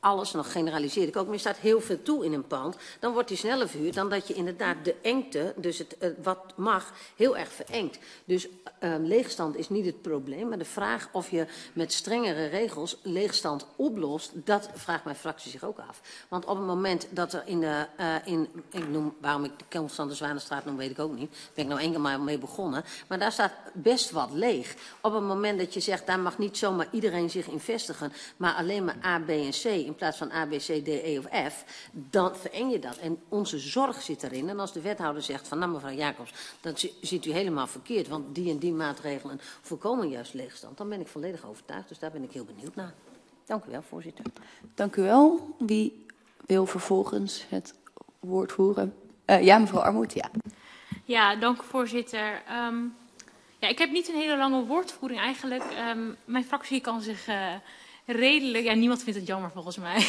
alles, nog generaliseer ik ook, maar je staat heel veel toe in een pand, dan wordt die sneller verhuurd dan dat je inderdaad de engte, dus het wat mag, heel erg verengt. Dus leegstand is niet het probleem, maar de vraag of je met strengere regels leegstand oplost, dat vraagt mijn fractie zich ook af. Want op het moment dat er ik noem, waarom ik de komst van de Zwanenstraat noem, weet ik ook niet, daar ben ik nou enkel maar mee begonnen, maar daar staat best wat leeg. Op het moment dat je zegt, daar mag niet zomaar iedereen zich in vestigen, maar alleen maar A, B en C in plaats van A, B, C, D, E of F, dan vereng je dat. En onze zorg zit erin. En als de wethouder zegt van, nou mevrouw Jacobs, dan ziet u helemaal verkeerd, want die en die maatregelen voorkomen juist leegstand. Dan ben ik volledig overtuigd, dus daar ben ik heel benieuwd naar. Dank u wel, voorzitter. Dank u wel. Wie wil vervolgens het woord voeren? Ja, mevrouw Armoed, ja. Ja, dank u, voorzitter. Ja, ik heb niet een hele lange woordvoering eigenlijk. Mijn fractie kan zich redelijk... Ja, niemand vindt het jammer volgens mij.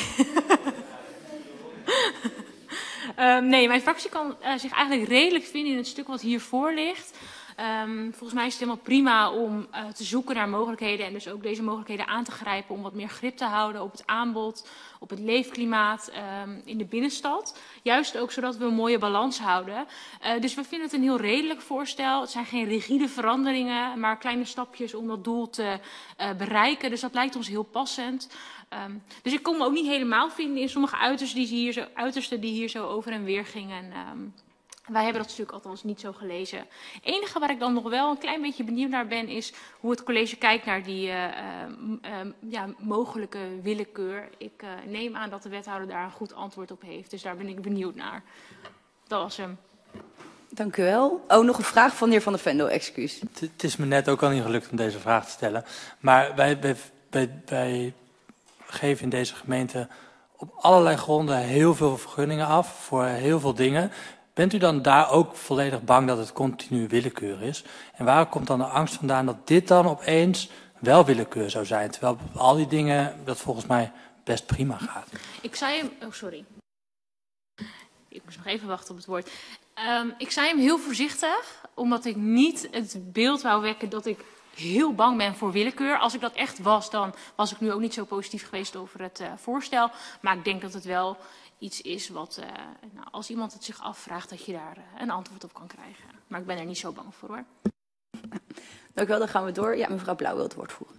Nee, mijn fractie kan zich eigenlijk redelijk vinden in het stuk wat hiervoor ligt. Volgens mij is het helemaal prima om te zoeken naar mogelijkheden en dus ook deze mogelijkheden aan te grijpen om wat meer grip te houden op het aanbod, op het leefklimaat in de binnenstad. Juist ook zodat we een mooie balans houden. Dus we vinden het een heel redelijk voorstel. Het zijn geen rigide veranderingen, maar kleine stapjes om dat doel te bereiken. Dus dat lijkt ons heel passend. Dus ik kon me ook niet helemaal vinden in sommige uitersten die hier zo over en weer gingen. Wij hebben dat stuk althans niet zo gelezen. Het enige waar ik dan nog wel een klein beetje benieuwd naar ben, is hoe het college kijkt naar die mogelijke willekeur. Ik neem aan dat de wethouder daar een goed antwoord op heeft, dus daar ben ik benieuwd naar. Dat was hem. Dank u wel. Oh, nog een vraag van de heer Van der Vendel, excuus. Het is me net ook al niet gelukt om deze vraag te stellen. Maar wij geven in deze gemeente op allerlei gronden heel veel vergunningen af voor heel veel dingen. Bent u dan daar ook volledig bang dat het continu willekeur is? En waar komt dan de angst vandaan dat dit dan opeens wel willekeur zou zijn? Terwijl al die dingen dat volgens mij best prima gaat. Ik zei hem... Oh, sorry. Ik moest nog even wachten op het woord. Ik zei hem heel voorzichtig, omdat ik niet het beeld wou wekken dat ik heel bang ben voor willekeur. Als ik dat echt was, dan was ik nu ook niet zo positief geweest over het voorstel. Maar ik denk dat het wel iets is wat, als iemand het zich afvraagt, dat je daar een antwoord op kan krijgen. Maar ik ben er niet zo bang voor, hoor. Dank u wel, dan gaan we door. Ja, mevrouw Blauw wil het woord voeren.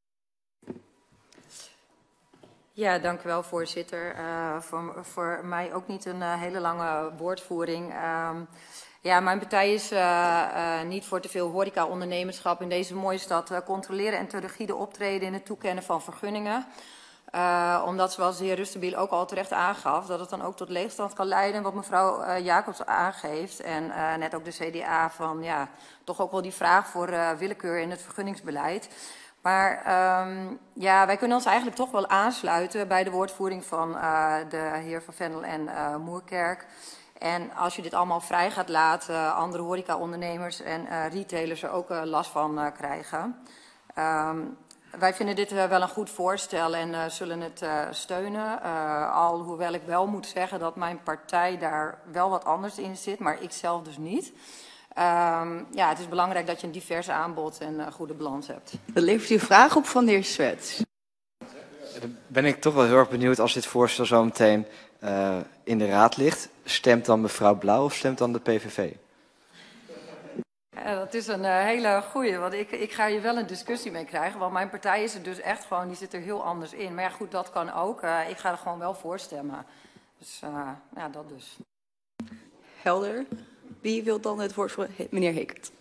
Ja, dank u wel, voorzitter. Voor mij ook niet een hele lange woordvoering. Ja, mijn partij is niet voor te veel horeca-ondernemerschap in deze mooie stad controleren en te rigide optreden in het toekennen van vergunningen. Omdat, zoals de heer Rustenbiel ook al terecht aangaf, dat het dan ook tot leegstand kan leiden, wat mevrouw Jacobs aangeeft. En net ook de CDA van, ja, toch ook wel die vraag voor willekeur in het vergunningsbeleid. Maar ja, wij kunnen ons eigenlijk toch wel aansluiten bij de woordvoering van de heer Van Vendel en Moerkerk. En als je dit allemaal vrij gaat laten, andere horeca-ondernemers en retailers er ook last van krijgen. Wij vinden dit wel een goed voorstel en zullen het steunen. Alhoewel ik wel moet zeggen dat mijn partij daar wel wat anders in zit, maar ik zelf dus niet. Ja, het is belangrijk dat je een divers aanbod en een goede balans hebt. Dan levert u een vraag op van de heer Swets. Dan ben ik toch wel heel erg benieuwd als dit voorstel zo meteen in de raad ligt. Stemt dan mevrouw Blauw of stemt dan de PVV? Dat is een hele goeie, want ik ga hier wel een discussie mee krijgen. Want mijn partij is er dus echt gewoon, die zit er heel anders in. Maar ja, goed, dat kan ook. Ik ga er gewoon wel voor stemmen. Dus ja, dat dus. Helder. Wie wil dan het woord voor meneer Hekert?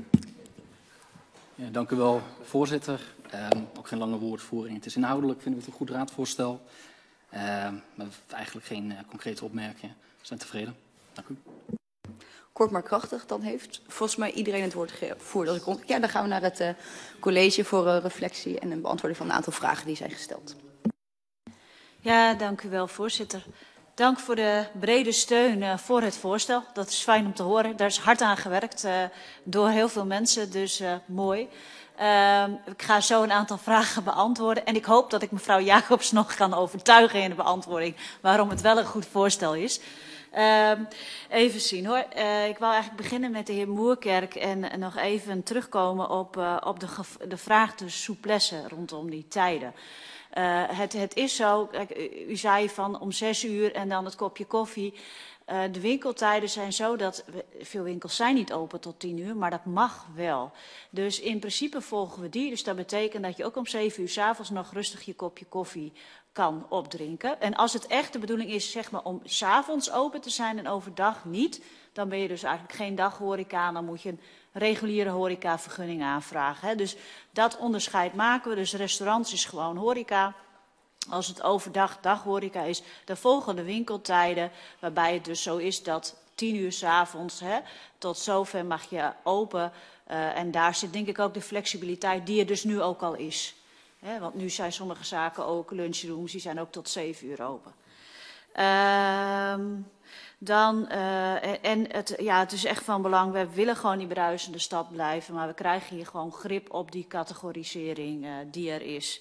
Ja, dank u wel, voorzitter. Ook geen lange woordvoering. Het is inhoudelijk, vinden we het een goed raadvoorstel. We hebben eigenlijk geen concrete opmerkingen. We zijn tevreden. Dank u. Kort maar krachtig, dan heeft volgens mij iedereen het woord gevoerd. Ja, dan gaan we naar het college voor reflectie en een beantwoording van een aantal vragen die zijn gesteld. Ja, dank u wel, voorzitter. Dank voor de brede steun voor het voorstel. Dat is fijn om te horen. Daar is hard aan gewerkt door heel veel mensen, dus mooi. Ik ga zo een aantal vragen beantwoorden. En ik hoop dat ik mevrouw Jacobs nog kan overtuigen in de beantwoording waarom het wel een goed voorstel is. Even zien hoor. Ik wil eigenlijk beginnen met de heer Moerkerk en nog even terugkomen op de vraag de souplesse rondom die tijden. Het is zo, kijk, u zei van om 6 uur en dan het kopje koffie. De winkeltijden zijn zo dat veel winkels zijn niet open tot 10 uur, maar dat mag wel. Dus in principe volgen we die. Dus dat betekent dat je ook om 7 uur 's avonds nog rustig je kopje koffie kan opdrinken. En als het echt de bedoeling is, zeg maar, om 's avonds open te zijn en overdag niet, dan ben je dus eigenlijk geen daghoreca. Dan moet je een reguliere horecavergunning aanvragen. Hè. Dus dat onderscheid maken we. Dus restaurants is gewoon horeca. Als het overdag daghoreca is, dan volgen de winkeltijden, waarbij het dus zo is dat 10 uur 's avonds, tot zover mag je open. En daar zit denk ik ook de flexibiliteit die er dus nu ook al is. Want nu zijn sommige zaken ook lunchrooms, die zijn ook tot 7 uur open. Het is echt van belang, we willen gewoon die bruisende stad blijven, maar we krijgen hier gewoon grip op die categorisering die er is.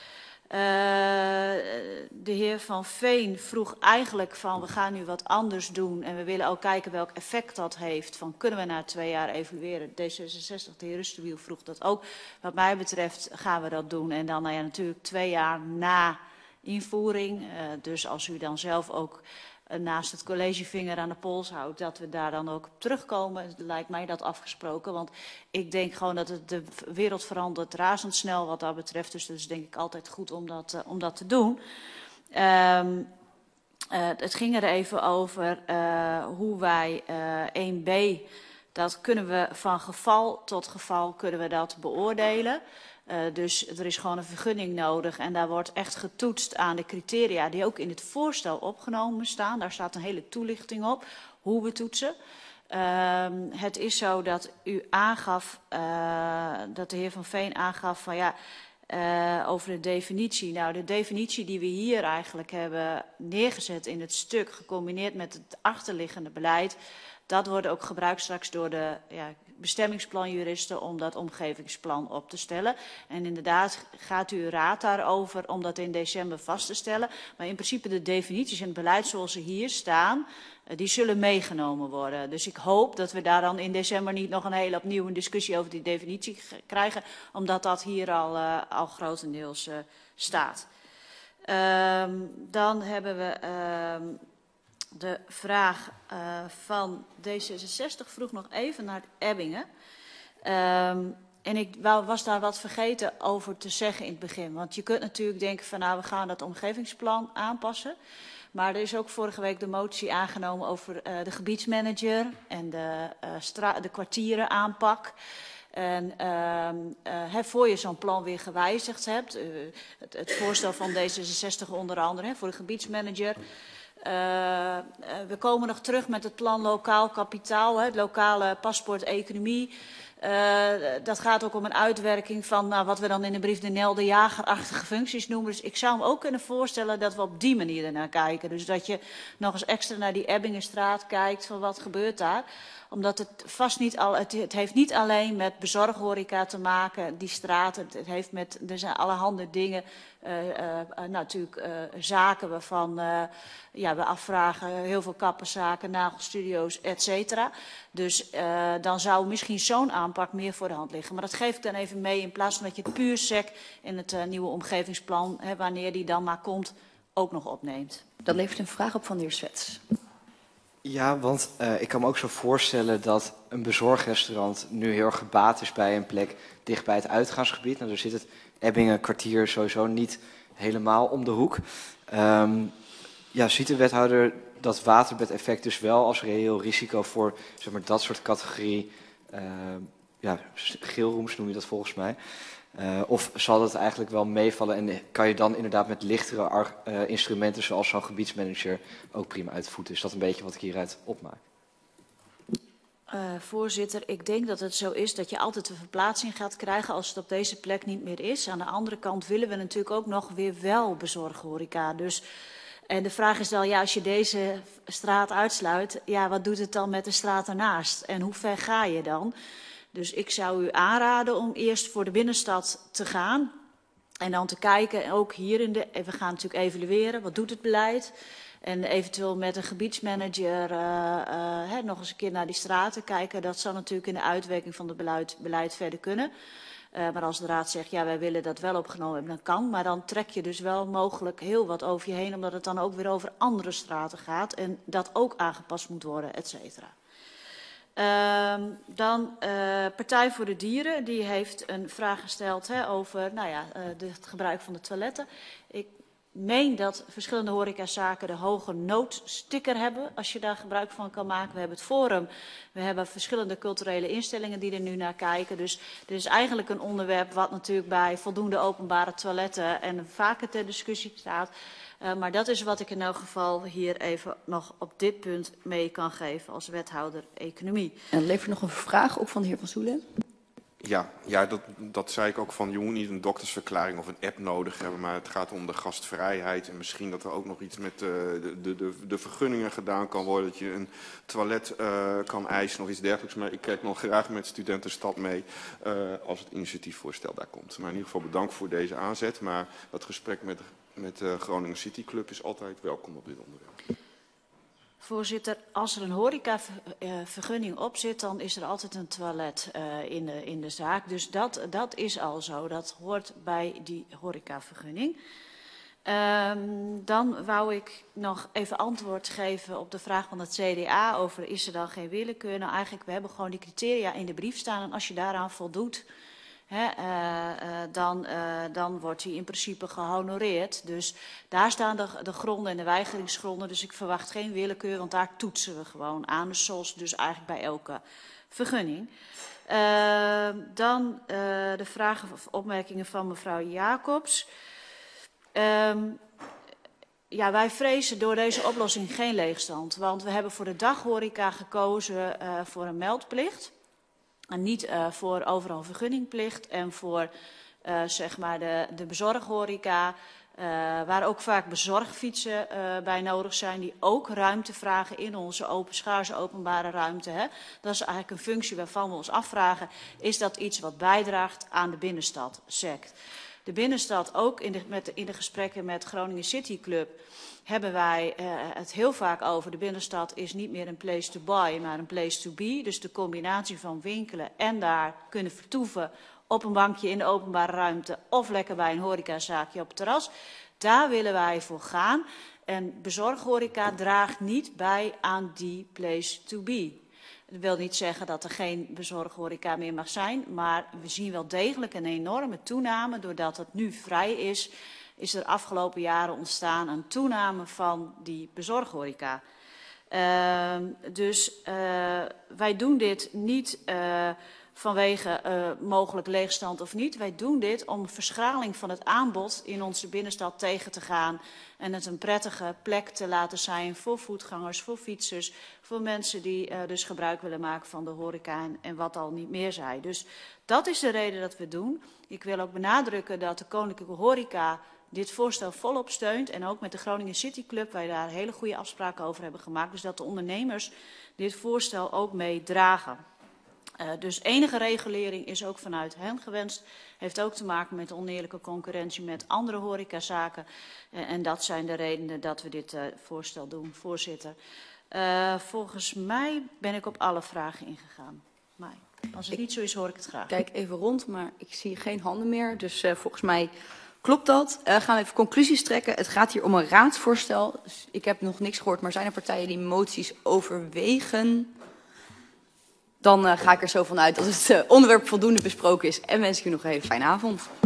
De heer Van Veen vroeg eigenlijk van, we gaan nu wat anders doen en we willen ook kijken welk effect dat heeft. Van, kunnen we na 2 jaar evalueren? D66, de heer Rustenwiel vroeg dat ook. Wat mij betreft gaan we dat doen. En dan natuurlijk 2 jaar na invoering. Dus als u dan zelf ook naast het college vinger aan de pols houdt, dat we daar dan ook op terugkomen, lijkt mij dat afgesproken. Want ik denk gewoon dat de wereld verandert razendsnel wat dat betreft. Dus dat is denk ik altijd goed om dat te doen. Het ging er even over hoe wij 1b, dat kunnen we van geval tot geval kunnen we dat beoordelen. Dus er is gewoon een vergunning nodig en daar wordt echt getoetst aan de criteria die ook in het voorstel opgenomen staan. Daar staat een hele toelichting op hoe we toetsen. Het is zo dat u aangaf, dat de heer Van Veen aangaf van ja, over de definitie. Nou, de definitie die we hier eigenlijk hebben neergezet in het stuk, gecombineerd met het achterliggende beleid, dat wordt ook gebruikt straks door de bestemmingsplanjuristen om dat omgevingsplan op te stellen. En inderdaad gaat uw raad daarover om dat in december vast te stellen. Maar in principe de definities en het beleid zoals ze hier staan, die zullen meegenomen worden. Dus ik hoop dat we daar dan in december niet nog een hele opnieuw een discussie over die definitie krijgen, omdat dat hier al grotendeels staat. Dan hebben we de vraag van D66 vroeg nog even naar Ebbingen. En ik was daar wat vergeten over te zeggen in het begin. Want je kunt natuurlijk denken van nou, we gaan dat omgevingsplan aanpassen. Maar er is ook vorige week de motie aangenomen over de gebiedsmanager en de kwartieren aanpak. En voor je zo'n plan weer gewijzigd hebt, het voorstel van D66 onder andere voor de gebiedsmanager. We komen nog terug met het plan lokaal kapitaal, het lokale paspoort economie. Dat gaat ook om een uitwerking van wat we dan in de brief de Nel de Jagerachtige functies noemen. Dus ik zou me ook kunnen voorstellen dat we op die manier ernaar kijken. Dus dat je nog eens extra naar die Ebbingenstraat kijkt van wat gebeurt daar. Omdat het vast niet al, het heeft niet alleen met bezorghoreca te maken, die straat. Het heeft met, er zijn allerhande dingen, natuurlijk zaken waarvan we afvragen, heel veel kapperszaken, nagelstudio's, et cetera. Dus dan zou misschien zo'n aanpak meer voor de hand liggen. Maar dat geef ik dan even mee in plaats van dat je het puur sec in het nieuwe omgevingsplan, wanneer die dan maar komt, ook nog opneemt. Dat levert een vraag op van de heer Swets. Ja, want ik kan me ook zo voorstellen dat een bezorgrestaurant nu heel erg gebaat is bij een plek dicht bij het uitgaansgebied. Nou, daar zit het Ebbingen kwartier sowieso niet helemaal om de hoek. Ziet de wethouder dat waterbedeffect dus wel als reëel risico voor zeg maar, dat soort categorie, geelrooms noem je dat volgens mij. Of zal dat eigenlijk wel meevallen en kan je dan inderdaad met lichtere instrumenten zoals zo'n gebiedsmanager ook prima uitvoeren? Is dat een beetje wat ik hieruit opmaak? Voorzitter, ik denk dat het zo is dat je altijd een verplaatsing gaat krijgen als het op deze plek niet meer is. Aan de andere kant willen we natuurlijk ook nog weer wel bezorghoreca. Dus, en de vraag is dan, als je deze straat uitsluit, wat doet het dan met de straat ernaast? En hoe ver ga je dan? Dus ik zou u aanraden om eerst voor de binnenstad te gaan. En dan te kijken, ook hier we gaan natuurlijk evalueren, wat doet het beleid? En eventueel met een gebiedsmanager nog eens een keer naar die straten kijken. Dat zou natuurlijk in de uitwerking van het beleid verder kunnen. Maar als de raad zegt, ja, wij willen dat wel opgenomen hebben, dan kan. Maar dan trek je dus wel mogelijk heel wat over je heen, omdat het dan ook weer over andere straten gaat en dat ook aangepast moet worden, et cetera. Dan Partij voor de Dieren, die heeft een vraag gesteld over het gebruik van de toiletten. Ik meen dat verschillende horecazaken de hoge noodsticker hebben, als je daar gebruik van kan maken. We hebben het Forum, we hebben verschillende culturele instellingen die er nu naar kijken. Dus dit is eigenlijk een onderwerp wat natuurlijk bij voldoende openbare toiletten en vaker ter discussie staat. Maar dat is wat ik in elk geval hier even nog op dit punt mee kan geven als wethouder economie. En levert nog een vraag op van de heer Van Soelen. Ja, dat zei ik ook van, je moet niet een doktersverklaring of een app nodig hebben, maar het gaat om de gastvrijheid en misschien dat er ook nog iets met de vergunningen gedaan kan worden, dat je een toilet kan eisen of iets dergelijks. Maar ik kijk nog graag met Studentenstad mee als het initiatiefvoorstel daar komt. Maar in ieder geval bedankt voor deze aanzet, maar dat gesprek met de Groningen City Club is altijd welkom op dit onderwerp. Voorzitter, als er een horecavergunning op zit, dan is er altijd een toilet in de zaak. Dus dat is al zo, dat hoort bij die horecavergunning. Dan wou ik nog even antwoord geven op de vraag van het CDA over is er dan geen willekeur. Nou eigenlijk, we hebben gewoon die criteria in de brief staan en als je daaraan voldoet, dan wordt hij in principe gehonoreerd. Dus daar staan de gronden en de weigeringsgronden. Dus ik verwacht geen willekeur, want daar toetsen we gewoon aan. Dus zoals dus eigenlijk bij elke vergunning. Dan de vragen of opmerkingen van mevrouw Jacobs. Ja, wij vrezen door deze oplossing geen leegstand. Want we hebben voor de daghoreca gekozen voor een meldplicht. En niet voor overal vergunningplicht en voor zeg maar de bezorghoreca, waar ook vaak bezorgfietsen bij nodig zijn, die ook ruimte vragen in onze schaarse openbare ruimte. Hè. Dat is eigenlijk een functie waarvan we ons afvragen, is dat iets wat bijdraagt aan de binnenstad, SECT. De binnenstad, ook in de gesprekken met Groningen City Club, hebben wij het heel vaak over. De binnenstad is niet meer een place to buy, maar een place to be. Dus de combinatie van winkelen en daar kunnen vertoeven op een bankje in de openbare ruimte of lekker bij een horecazaakje op het terras. Daar willen wij voor gaan. En bezorghoreca draagt niet bij aan die place to be. Dat wil niet zeggen dat er geen bezorghoreca meer mag zijn, maar we zien wel degelijk een enorme toename. Doordat het nu vrij is er afgelopen jaren ontstaan een toename van die bezorghoreca. Dus wij doen dit niet vanwege mogelijk leegstand of niet. Wij doen dit om verschraling van het aanbod in onze binnenstad tegen te gaan. En het een prettige plek te laten zijn voor voetgangers, voor fietsers, voor mensen die dus gebruik willen maken van de horeca en wat al niet meer zij. Dus dat is de reden dat we het doen. Ik wil ook benadrukken dat de Koninklijke Horeca dit voorstel volop steunt. En ook met de Groningen City Club, wij daar hele goede afspraken over hebben gemaakt. Dus dat de ondernemers dit voorstel ook meedragen. Dus enige regulering is ook vanuit hen gewenst. Heeft ook te maken met oneerlijke concurrentie met andere horecazaken. En dat zijn de redenen dat we dit voorstel doen, voorzitter. Volgens mij ben ik op alle vragen ingegaan. Maar als het niet zo is, hoor ik het graag. Kijk even rond, maar ik zie geen handen meer. Dus volgens mij klopt dat. Gaan we even conclusies trekken. Het gaat hier om een raadsvoorstel. Dus ik heb nog niks gehoord, maar zijn er partijen die moties overwegen? Dan ga ik er zo vanuit dat het onderwerp voldoende besproken is en wens ik u nog een hele fijne avond.